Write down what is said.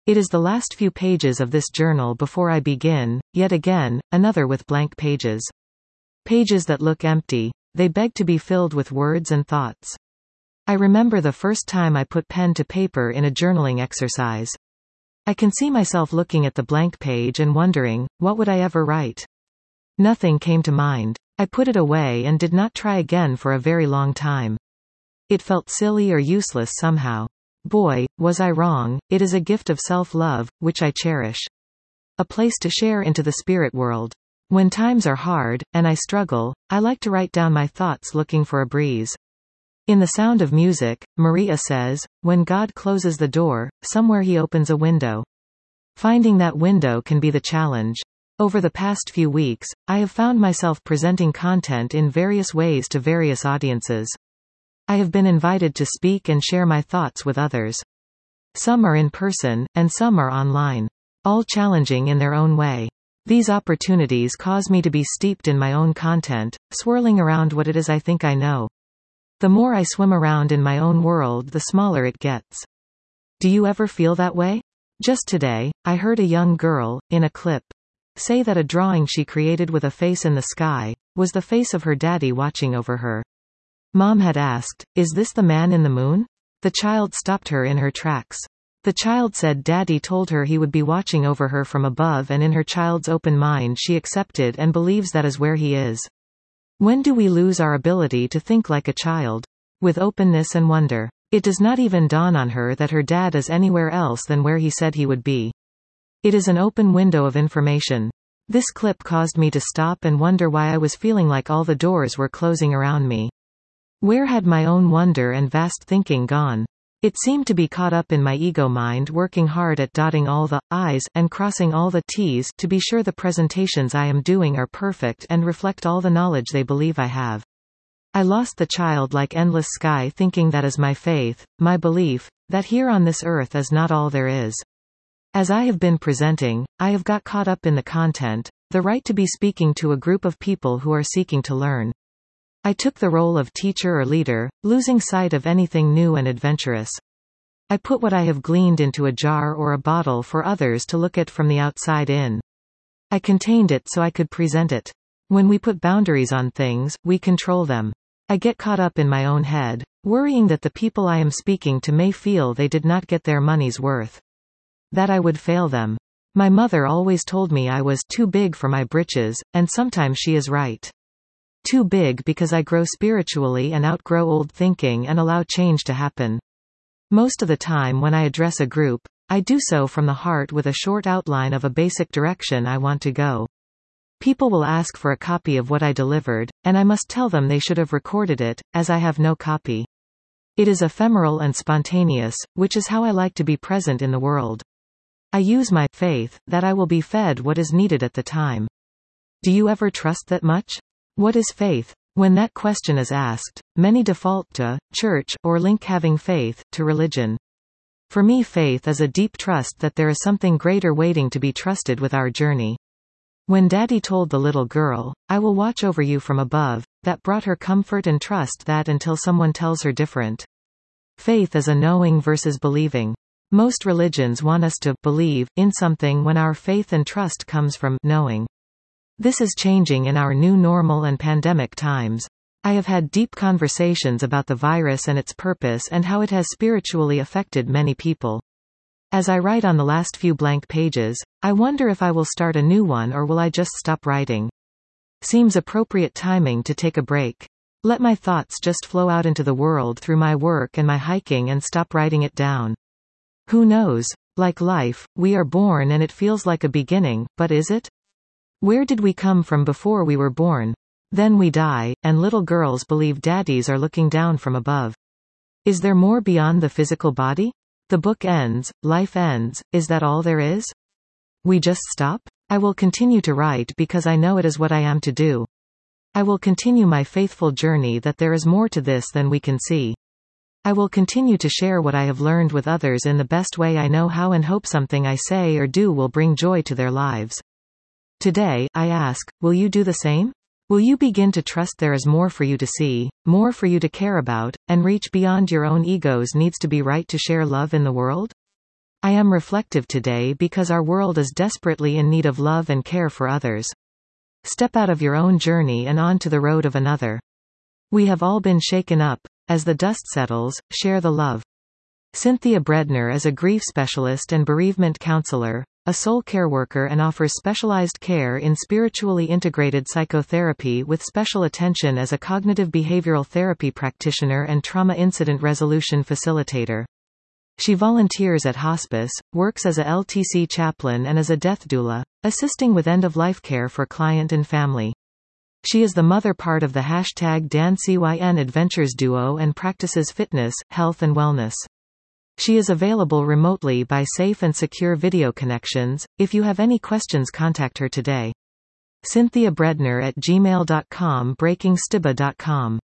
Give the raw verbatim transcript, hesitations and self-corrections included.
It is the last few pages of this journal before I begin, yet again, another with blank pages. Pages that look empty. They beg to be filled with words and thoughts. I remember the first time I put pen to paper in a journaling exercise. I can see myself looking at the blank page and wondering, what would I ever write? Nothing came to mind. I put it away and did not try again for a very long time. It felt silly or useless somehow. Boy, was I wrong. It is a gift of self-love, which I cherish. A place to share into the spirit world. When times are hard, and I struggle, I like to write down my thoughts looking for a breeze. In The Sound of Music, Maria says, when God closes the door, somewhere he opens a window. Finding that window can be the challenge. Over the past few weeks, I have found myself presenting content in various ways to various audiences. I have been invited to speak and share my thoughts with others. Some are in person, and some are online. All challenging in their own way. These opportunities cause me to be steeped in my own content, swirling around what it is I think I know. The more I swim around in my own world, the smaller it gets. Do you ever feel that way? Just today, I heard a young girl, in a clip, say that a drawing she created with a face in the sky was the face of her daddy watching over her. Mom had asked, "Is this the man in the moon?" The child stopped her in her tracks. The child said Daddy told her he would be watching over her from above, and in her child's open mind she accepted and believes that is where he is. When do we lose our ability to think like a child? With openness and wonder. It does not even dawn on her that her dad is anywhere else than where he said he would be. It is an open window of information. This clip caused me to stop and wonder why I was feeling like all the doors were closing around me. Where had my own wonder and vast thinking gone? It seemed to be caught up in my ego mind, working hard at dotting all the I's and crossing all the T's to be sure the presentations I am doing are perfect and reflect all the knowledge they believe I have. I lost the childlike endless sky thinking that is my faith, my belief, that here on this earth is not all there is. As I have been presenting, I have got caught up in the content, the right to be speaking to a group of people who are seeking to learn. I took the role of teacher or leader, losing sight of anything new and adventurous. I put what I have gleaned into a jar or a bottle for others to look at from the outside in. I contained it so I could present it. When we put boundaries on things, we control them. I get caught up in my own head, worrying that the people I am speaking to may feel they did not get their money's worth. That I would fail them. My mother always told me I was too big for my britches, and sometimes she is right. Too big because I grow spiritually and outgrow old thinking and allow change to happen. Most of the time when I address a group, I do so from the heart with a short outline of a basic direction I want to go. People will ask for a copy of what I delivered, and I must tell them they should have recorded it, as I have no copy. It is ephemeral and spontaneous, which is how I like to be present in the world. I use my faith that I will be fed what is needed at the time. Do you ever trust that much? What is faith? When that question is asked, many default to church or link having faith to religion. For me, faith is a deep trust that there is something greater waiting to be trusted with our journey. When Daddy told the little girl, "I will watch over you from above," that brought her comfort and trust that until someone tells her different. Faith is a knowing versus believing. Most religions want us to believe in something when our faith and trust comes from knowing. This is changing in our new normal and pandemic times. I have had deep conversations about the virus and its purpose and how it has spiritually affected many people. As I write on the last few blank pages, I wonder if I will start a new one or will I just stop writing. Seems appropriate timing to take a break. Let my thoughts just flow out into the world through my work and my hiking and stop writing it down. Who knows? Like life, we are born and it feels like a beginning, but is it? Where did we come from before we were born? Then we die, and little girls believe daddies are looking down from above. Is there more beyond the physical body? The book ends, life ends, is that all there is? We just stop? I will continue to write because I know it is what I am to do. I will continue my faithful journey that there is more to this than we can see. I will continue to share what I have learned with others in the best way I know how and hope something I say or do will bring joy to their lives. Today, I ask, will you do the same? Will you begin to trust there is more for you to see, more for you to care about, and reach beyond your own ego's needs to be right to share love in the world? I am reflective today because our world is desperately in need of love and care for others. Step out of your own journey and onto the road of another. We have all been shaken up. As the dust settles, share the love. Cynthia Bredner is a grief specialist and bereavement counselor, a soul care worker, and offers specialized care in spiritually integrated psychotherapy with special attention as a cognitive behavioral therapy practitioner and trauma incident resolution facilitator. She volunteers at hospice, works as a L T C chaplain and as a death doula, assisting with end-of-life care for client and family. She is the mother part of the hashtag DanCyn Adventures duo and practices fitness, health and wellness. She is available remotely by safe and secure video connections. If you have any questions, contact her today. Cynthia Bredner at gmail dot com, breaking stiba dot com.